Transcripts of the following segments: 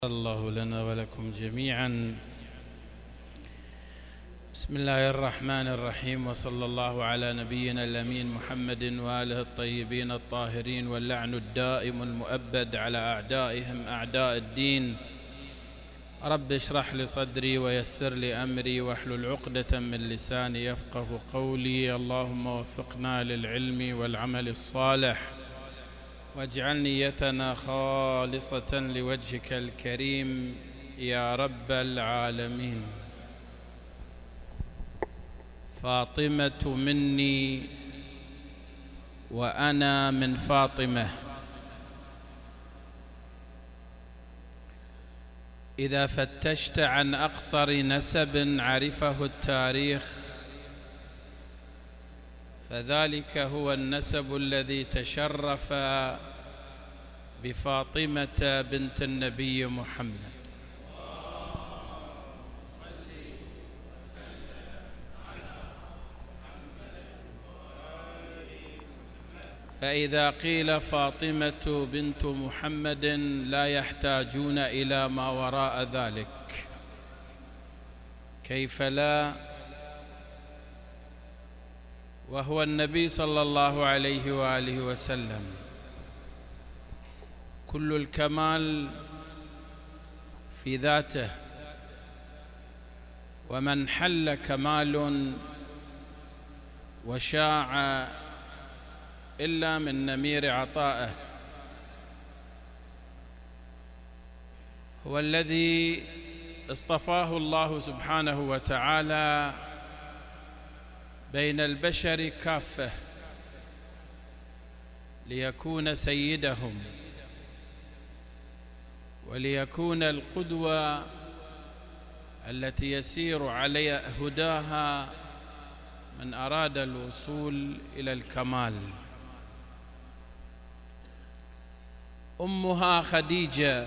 الله لنا ولكم جميعا. بسم الله الرحمن الرحيم، وصلى الله على نبينا الأمين محمد وآله الطيبين الطاهرين، واللعن الدائم المؤبد على أعدائهم أعداء الدين. رب اشرح لي صدري ويسر لي أمري واحلل عقدة من لساني يفقه قولي. اللهم وفقنا للعلم والعمل الصالح، واجعل نيتنا خالصة لوجهك الكريم يا رب العالمين. فاطمة مني وأنا من فاطمة. إذا فتشت عن أقصر نسب عرفه التاريخ فذلك هو النسب الذي تشرف بفاطمة بنت النبي محمد. فإذا قيل فاطمة بنت محمد لا يحتاجون إلى ما وراء ذلك. كيف لا، وهو النبي صلى الله عليه وآله وسلم. كل الكمال في ذاته، ومن حل كمال وشاع إلا من نمير عطائه. هو الذي اصطفاه الله سبحانه وتعالى بين البشر كافة ليكون سيدهم وليكون القدوة التي يسير على هداها من أراد الوصول إلى الكمال. أمها خديجة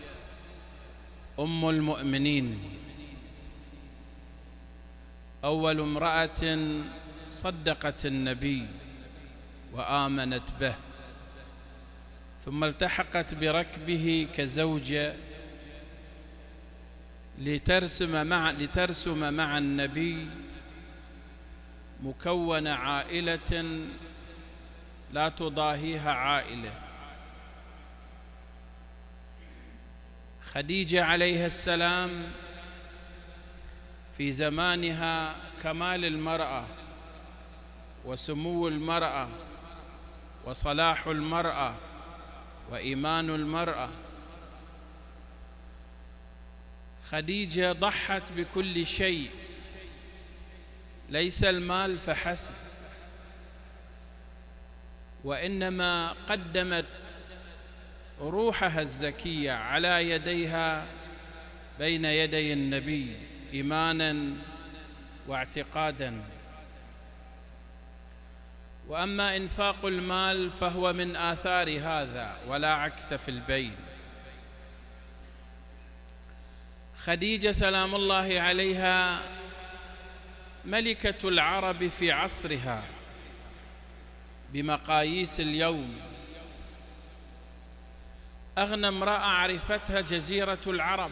أم المؤمنين، أول امرأة صدقت النبي وآمنت به، ثم التحقت بركبه كزوجة لترسم مع النبي مكون عائلة لا تضاهيها عائلة. خديجة عليها السلام في زمانها كمال المرأة وسمو المرأة وصلاح المرأة وإيمان المرأة. خديجة ضحت بكل شيء، ليس المال فحسب، وإنما قدمت روحها الزكية على يديها بين يدي النبي إيمانا واعتقادا. وأما إنفاق المال فهو من آثار هذا ولا عكس في البين. خديجة سلام الله عليها ملكة العرب في عصرها بمقاييس اليوم، أغنى امرأة عرفتها جزيرة العرب،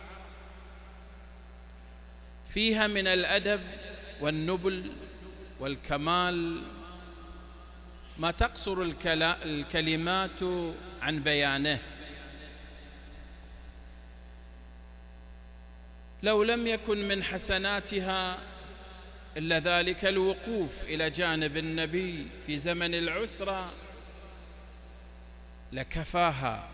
فيها من الأدب والنبل والكمال ما تقصر الكلمات عن بيانه. لو لم يكن من حسناتها إلا ذلك الوقوف إلى جانب النبي في زمن العسرة لكفاها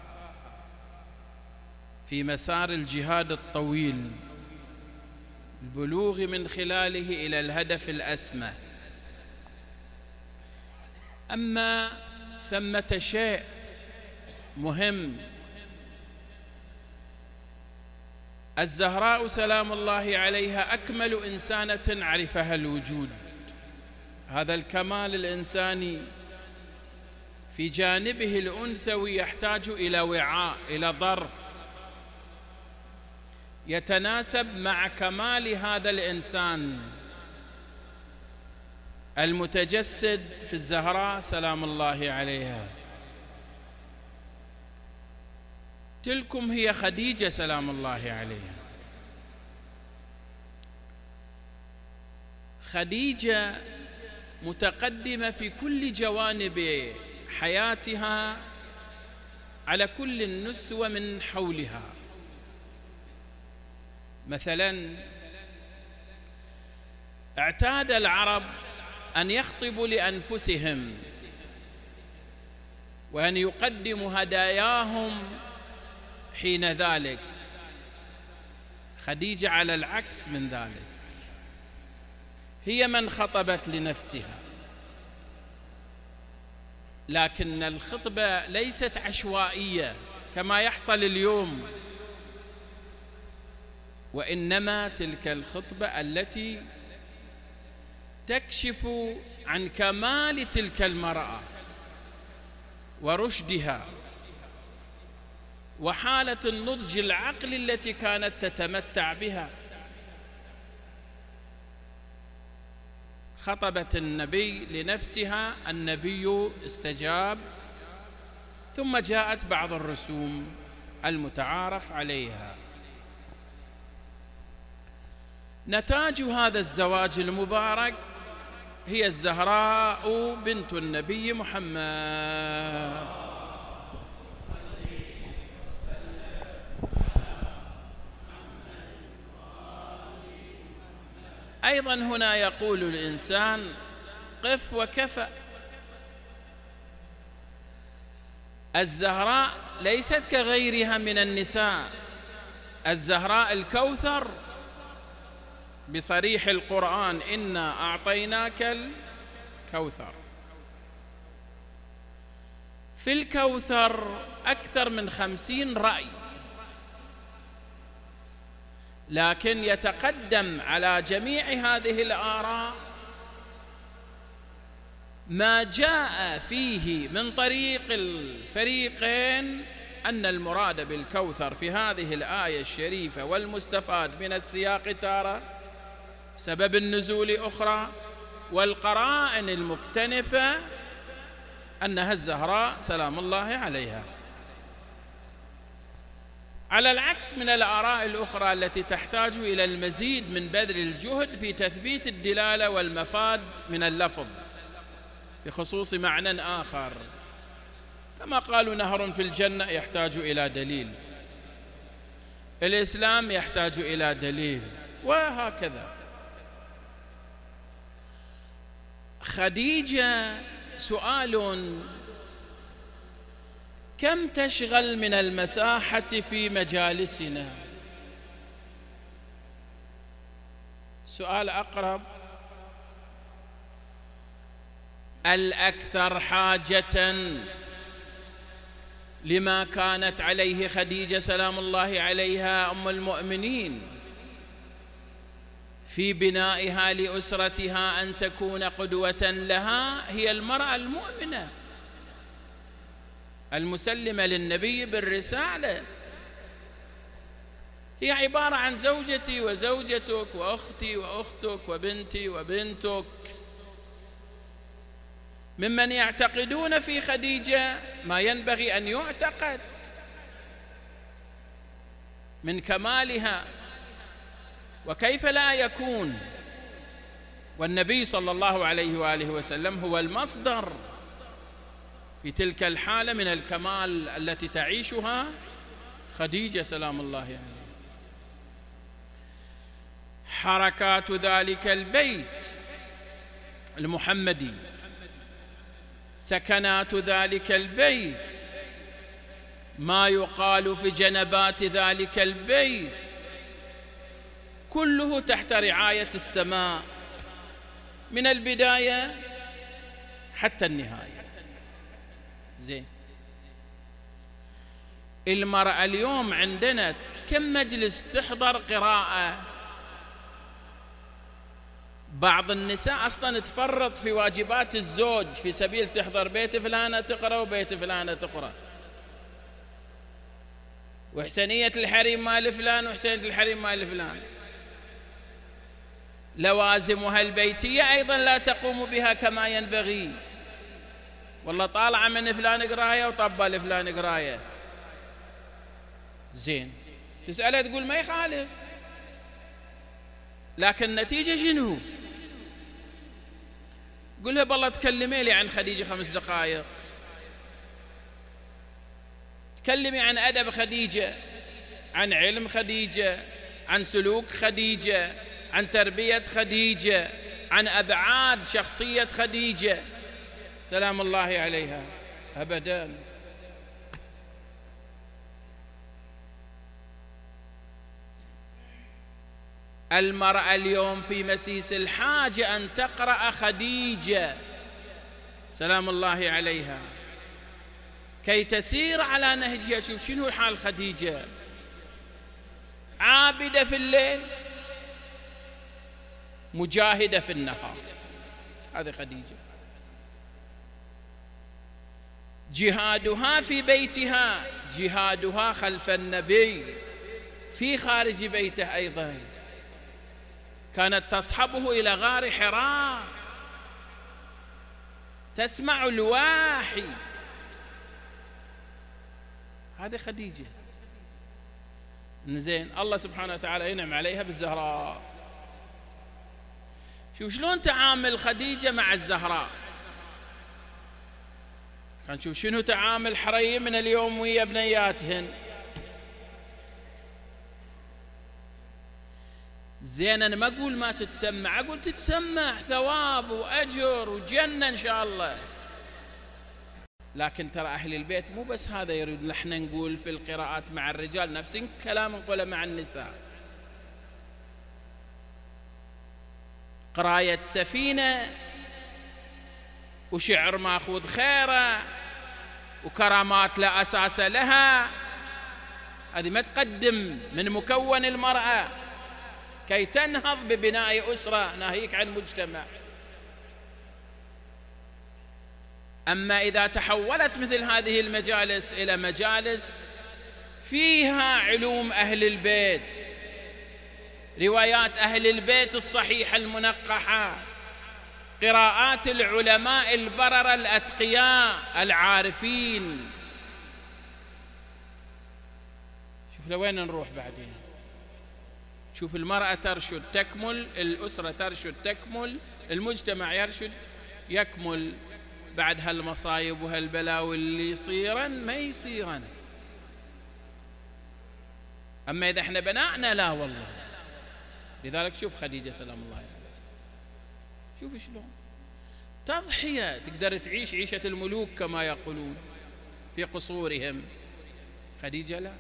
في مسار الجهاد الطويل، البلوغ من خلاله إلى الهدف الأسمى. أما ثمة شيء مهم، الزهراء سلام الله عليها أكمل إنسانة عرفها الوجود. هذا الكمال الإنساني في جانبه الأنثوي يحتاج إلى وعاء، إلى ظرف يتناسب مع كمال هذا الإنسان المتجسد في الزهراء سلام الله عليها. تلكم هي خديجة سلام الله عليها. خديجة متقدمة في كل جوانب حياتها على كل النسوة من حولها. مثلا اعتاد العرب أن يخطبوا لأنفسهم وأن يقدموا هداياهم حين ذلك. خديجة على العكس من ذلك، هي من خطبت لنفسها، لكن الخطبة ليست عشوائية كما يحصل اليوم، وإنما تلك الخطبة التي تكشف عن كمال تلك المرأة ورشدها وحالة النضج العقلي التي كانت تتمتع بها. خطبت النبي لنفسها، النبي استجاب، ثم جاءت بعض الرسوم المتعارف عليها. نتاج هذا الزواج المبارك هي الزهراء بنت النبي محمد. أيضا هنا يقول الإنسان قف وكفى. الزهراء ليست كغيرها من النساء. الزهراء الكوثر بصريح القرآن: إنا أعطيناك الكوثر. في الكوثر أكثر من 50 رأي، لكن يتقدم على جميع هذه الآراء ما جاء فيه من طريق الفريقين أن المراد بالكوثر في هذه الآية الشريفة والمستفاد من السياق تارة سبب النزول أخرى، والقرائن المكتنفة أنها الزهراء سلام الله عليها، على العكس من الآراء الأخرى التي تحتاج إلى المزيد من بذل الجهد في تثبيت الدلالة والمفاد من اللفظ بخصوص معنى آخر، كما قالوا نهر في الجنة يحتاج إلى دليل، الإسلام يحتاج إلى دليل، وهكذا. خديجة سؤال: كم تشغل من المساحة في مجالسنا؟ سؤال أقرب. الأكثر حاجة لما كانت عليه خديجة سلام الله عليها أم المؤمنين في بنائها لأسرتها أن تكون قدوة لها هي المرأة المؤمنة المسلمة للنبي بالرسالة. هي عبارة عن زوجتي وزوجتك وأختي وأختك وبنتي وبنتك، ممن يعتقدون في خديجة ما ينبغي أن يعتقد من كمالها، وكيف لا يكون، والنبي صلى الله عليه وآله وسلم هو المصدر في تلك الحالة من الكمال التي تعيشها خديجة سلام الله عليها. حركات ذلك البيت المحمدي، سكنات ذلك البيت، ما يقال في جنبات ذلك البيت، كله تحت رعاية السماء من البداية حتى النهاية. زين، المرأة اليوم عندنا كم مجلس تحضر قراءة؟ بعض النساء أصلاً تفرط في واجبات الزوج في سبيل تحضر بيت فلانة تقرأ وبيت فلانة تقرأ، وحسنية الحريم مال فلان وحسنية الحريم مال فلان. لوازمها البيتية أيضاً لا تقوم بها كما ينبغي، والله طالعة من فلان قراية وطبة لفلان قراية، زين، تسألها تقول ما يخالف، لكن النتيجة شنو؟ قل لها بالله تكلمي لي عن خديجة 5 دقائق، تكلمي عن أدب خديجة، عن علم خديجة، عن سلوك خديجة، عن تربية خديجة، عن أبعاد شخصية خديجة سلام الله عليها. أبداً. المرأة اليوم في مسيس الحاجة أن تقرأ خديجة سلام الله عليها كي تسير على نهجها. شوف شنو حال خديجة، عابدة في الليل، مجاهدة في النهار. هذه خديجة. جهادها في بيتها، جهادها خلف النبي في خارج بيته أيضا. كانت تصحبه إلى غار حراء، تسمع الواحي. هذه خديجة. زين، الله سبحانه وتعالى ينعم عليها بالزهراء. شوف شلون تعامل خديجة مع الزهراء. كان شوف شنو تعامل حري من اليوم ويا بنياتهن. زين، أنا ما أقول ما تتسمع، أقول تتسمع، ثواب وأجر وجنة إن شاء الله. لكن ترى أهل البيت مو بس هذا يريد، نحن نقول في القراءات مع الرجال نفس الكلام نقوله مع النساء. قراية سفينة وشعر ماخوذ خيره وكرامات لا أساس لها، هذه ما تقدم من مكون المرأة كي تنهض ببناء أسرة، ناهيك عن مجتمع. أما إذا تحولت مثل هذه المجالس إلى مجالس فيها علوم أهل البيت، روايات أهل البيت الصحيحة المنقحة، قراءات العلماء البررة الأتقياء العارفين، شوف لوين نروح بعدين. شوف المرأة ترشد تكمل، الأسرة ترشد تكمل، المجتمع يرشد يكمل. بعد هالمصايب وهالبلاوي اللي يصيرن ما يصيرن. أما إذا احنا بناءنا لا والله. لذلك شوف خديجة سلام الله عليها، شوف شلون تضحية، تقدر تعيش عيشة الملوك كما يقولون في قصورهم. خديجة لا،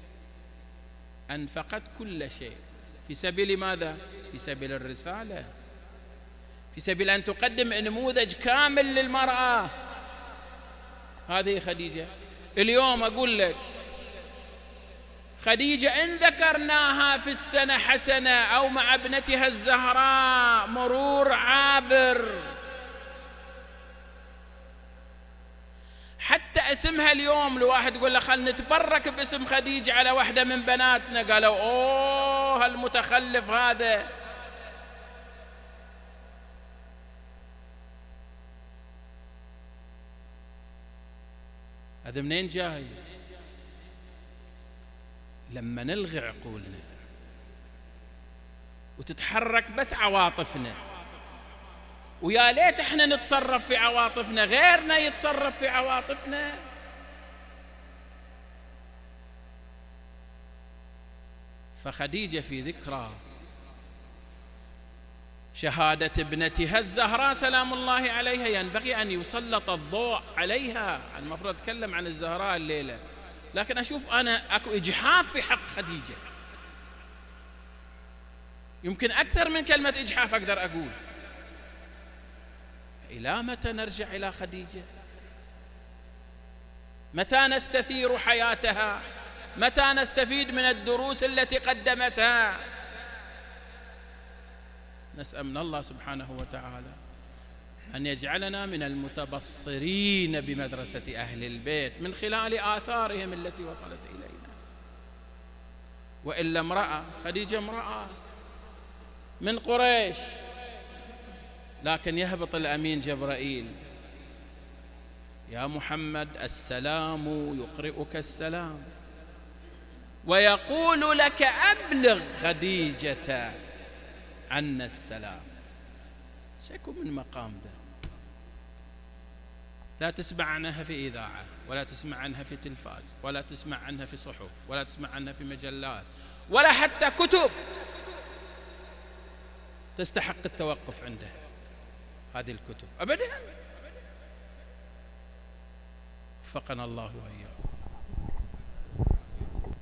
أنفقت كل شيء في سبيل ماذا؟ في سبيل الرسالة، في سبيل أن تقدم نموذج كامل للمرأة. هذه خديجة. اليوم أقول لك خديجة إن ذكرناها في السنة حسنة أو مع ابنتها الزهراء مرور عابر. حتى اسمها اليوم لو واحد يقول له خلنا نتبرك باسم خديجة على واحدة من بناتنا، قالوا أوه المتخلف هذا. هذا منين جاي؟ لما نلغي عقولنا وتتحرك بس عواطفنا. ويا ليت احنا نتصرف في عواطفنا، غيرنا يتصرف في عواطفنا. فخديجة في ذكرى شهادة ابنتها الزهراء سلام الله عليها ينبغي أن يسلط الضوء عليها. المفروض أتكلم عن الزهراء الليلة، لكن أشوف أنا أكو إجحاف في حق خديجة، يمكن أكثر من كلمة إجحاف أقدر أقول. إلى متى نرجع إلى خديجة؟ متى نستثير حياتها؟ متى نستفيد من الدروس التي قدمتها؟ نسأل من الله سبحانه وتعالى أن يجعلنا من المتبصرين بمدرسة أهل البيت من خلال آثارهم التي وصلت إلينا. وإلا امرأة، خديجة امرأة من قريش، لكن يهبط الأمين جبرائيل: يا محمد السلام يقرئك السلام. ويقول لك أبلغ خديجة عنا السلام. شكو من مقام ده؟ لا تسمع عنها في إذاعة، ولا تسمع عنها في تلفاز، ولا تسمع عنها في صحف، ولا تسمع عنها في مجلات، ولا حتى كتب تستحق التوقف عندها هذه الكتب أبدا. وفقنا الله وإياكم.